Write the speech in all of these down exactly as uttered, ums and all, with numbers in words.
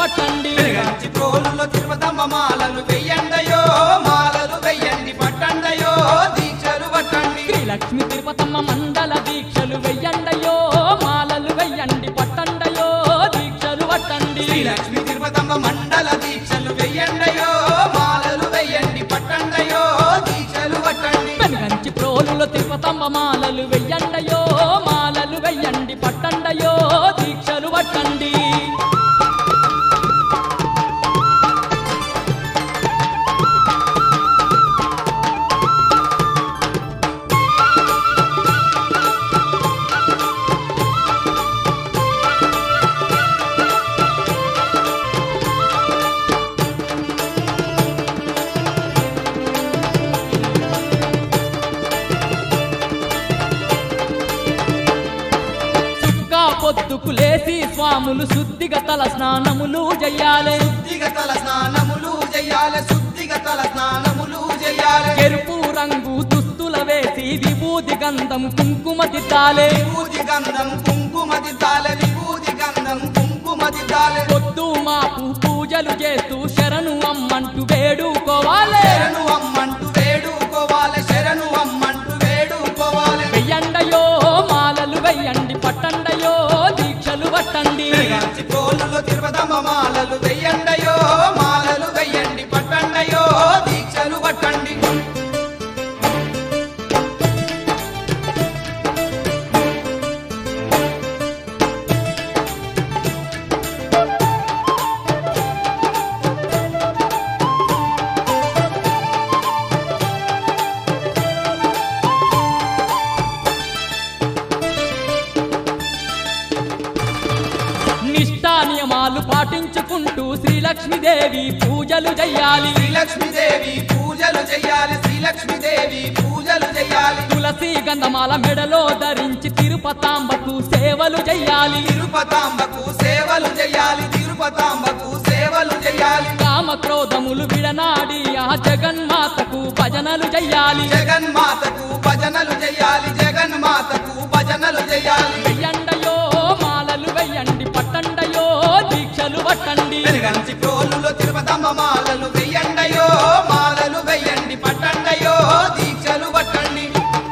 పట్టండి వెలుగంచి ప్రోలులో తిరుపతమ్మ మాలలు వెయ్యండయో మాలలు వెయ్యండి పట్టండయో దీక్షలు పట్టండి శ్రీలక్ష్మి తిరుపతమ్మ మండల దీక్షలు వెయ్యండయో మాలలు వెయ్యండి పట్టండయో దీక్షలు పట్టండి శ్రీలక్ష్మి తిరుపతమ్మ మండల దీక్షలు వెయ్యండయో మాలలు వెయ్యండి పట్టండయో దీక్షలు పట్టండి వెనుగంచి ప్రోలులో తిరుపతమ్మ మాలలు వెయ్యండయో మాలలు వెయ్యండి పట్టండయో దీక్షలు పట్టండి పొద్దుకు లేసి స్వాములు శుద్ధిగా తల స్నానములు చెయ్యాలి శుద్ధిగా తల స్నానములు చెయ్యాలి శుద్ధిగా తల స్నానములు చెయ్యాలి ఎరుపు రంగు దుస్తుల వేసి విభూది గంధం కుంకుమ దిద్దాలి విభూది గంధం కుంకుమ దిద్దాలి విభూది గంధం కుంకుమ దిద్దాలి పొద్దు మాపు పూజలు చేస్తూ శరణు అమ్మంటూ వేడుకోవాలి శరణు అమ్మంటూ వేడుకోవాలి శరణు అమ్మంటూ వేడుకోవాలి వెయ్యండయో మాలలు వెయ్యండి పట్టండయో దీక్షలు పట్టండి వెలుగంచి ప్రోలులో తిరుపతమ్మ మాలలు వెయ్యండయో మాలలు వెయ్యండి పట్టండయో దీక్షలు పట్టండి నిష్ఠా నియమాలు పాటించుకుంటూ శ్రీలక్ష్మీదేవి పూజలు చెయ్యాలి శ్రీలక్ష్మీదేవి పూజలు చెయ్యాలి శ్రీలక్ష్మీదేవి పూజలు చెయ్యాలి తులసి గంధమాల మెడలో ధరించి తిరుపతాంబకు సేవలు చెయ్యాలి తిరుపతాంబకు సేవలు చెయ్యాలి తిరుపతాంబకు సేవలు చెయ్యాలి కామ క్రోధములు విడనాడి ఆ జగన్మాతకు భజనలు చెయ్యాలి జగన్మాతకు భజనలు చెయ్యాలి జగన్మాతకు భజనలు చెయ్యాలి వెయ్యండయో మాలలు వెయ్యండి పట్టండయో దీక్షలు పట్టండి వెలుగంచి ప్రోలులో తిరుపతమ్మ మాలలు వెయ్యండయో మాలలు వెయ్యండి పట్టండయో దీక్షలు పట్టండి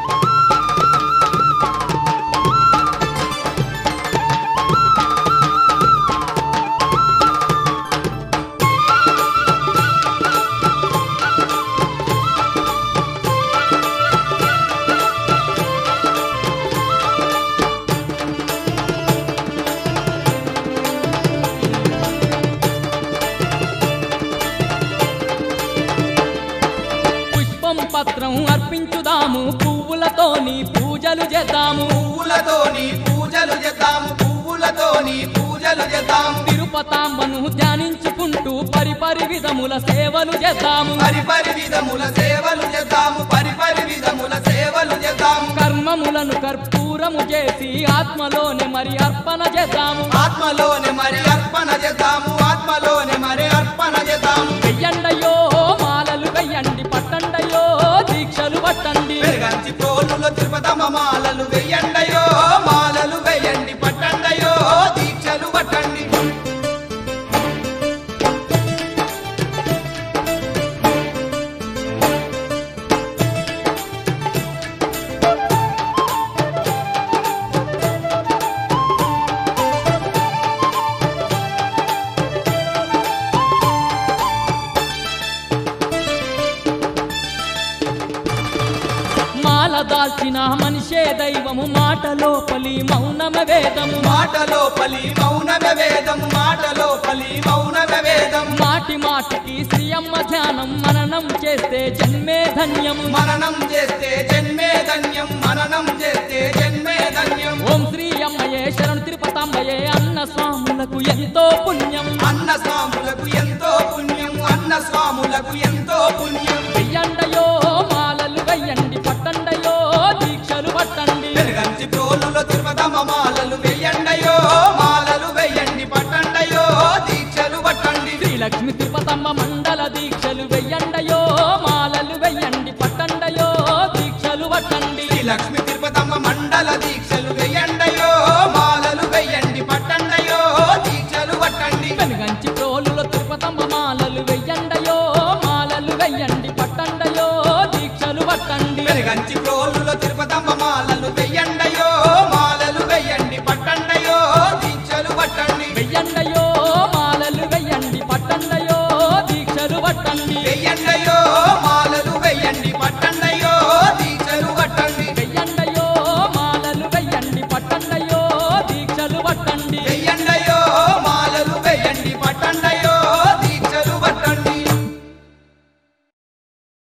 పుష్పం పత్రం అర్పించుదాము పువ్వులతోని పూజలు చేద్దాము పువ్వులతోని పూజలు చేద్దాము పువ్వులతోని పూజలు చేద్దాము తిరుపతాంబను ధ్యానించుకుంటూ పరిపరి విధముల సేవలు చేద్దాము పరిపరి విధముల సేవలు చేద్దాము పరిపరి విధముల సేవలు చేద్దాము కర్మములను కర్పూరము చేసి ఆత్మలోనే మరి అర్పణ చేద్దాము ఆత్మలోనే మరి అర్పణ చేద్దాము ఆత్మలోనే మరి అర్పణ చేద్దాము వెయ్యండయో మాలలు వెయ్యండి పట్టండయో దీక్షలు పట్టండి వెలుగంచి ప్రోలులో తిరుపతమ్మ మాలలు వెయ్యండయో మాలలు వెయ్యండి పట్టండయో దీక్షలు పట్టండి మాల దాల్చిన మనిషే దైవము మాటలో పలి మౌనమ వేదము మాటలో పలి మౌనమే వేదము మాటలో పలి మౌనమే వేదం మాటి మాటికి శ్రీ అమ్మ ధ్యానం మననం చేస్తే జన్మే ధన్యము మననం చేస్తే జన్మే ధన్యం మననం చేస్తే జన్మే ధన్యం ఓం శ్రీ అమ్మయే శరణు తిరుపతాంబయే అన్న స్వాములకు ఎంతో పుణ్యం అన్న స్వాములకు ఎంతో పుణ్యం అన్న స్వాములకు ఎంతో పుణ్యం